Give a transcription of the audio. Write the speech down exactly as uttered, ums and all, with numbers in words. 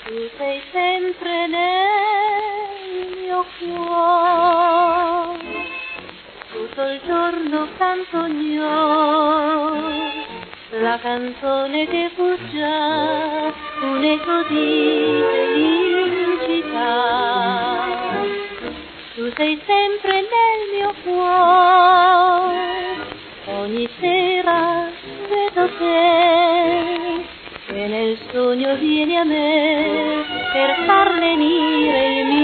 Tu sei sempre nel mio cuore, tutto il giorno canto io la canzone che fu già un eco di felicità. Tu sei sempre nel mio cuore, ogni sera vedo te, e nel sogno vieni a me per far lenire il mio